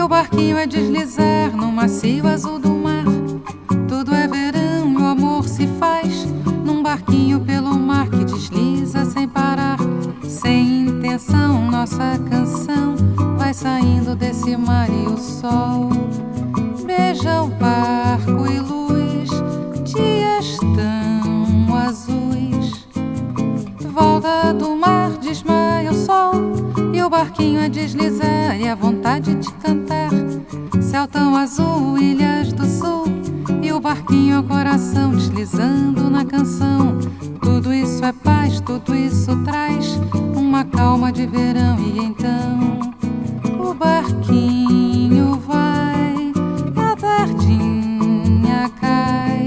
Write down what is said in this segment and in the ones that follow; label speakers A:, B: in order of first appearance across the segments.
A: o barquinho a deslizar no macio azul do mar. Tudo é verão e o amor se faz num barquinho pelo mar que desliza sem parar, sem intenção. Nossa canção vai saindo desse mar e o sol beija o barco e luz, dias tão azuis. Volta do mar, desmaia o sol e o barquinho a deslizar e a vontade de cantar. Céu tão azul, ilhas do sul e o barquinho é o coração deslizando na canção. Tudo isso é paz, tudo isso traz uma calma de verão. E então o barquinho vai e a tardinha cai.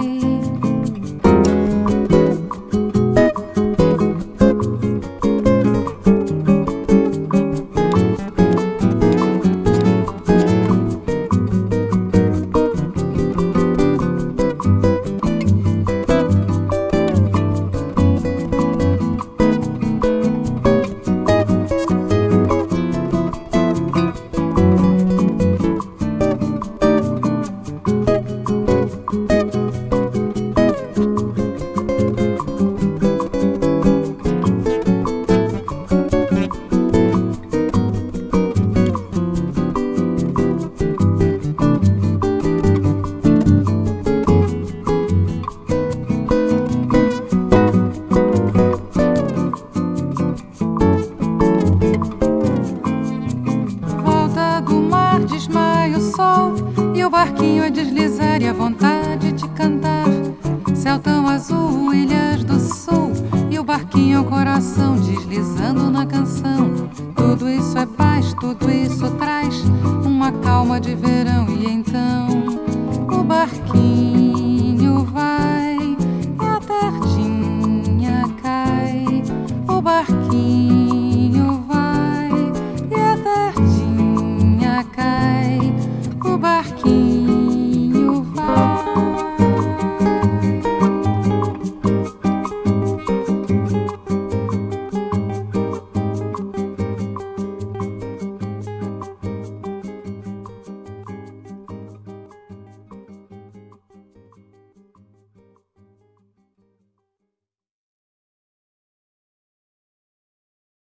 A: Desmaia o sol e o barquinho a deslizar e a vontade de cantar. Céu tão azul, ilhas do sul e o barquinho é o coração deslizando na canção. Tudo isso é paz, tudo isso traz uma calma de verão. E então o barquinho vai e a tardinha cai. O barquinho vai e a tardinha cai.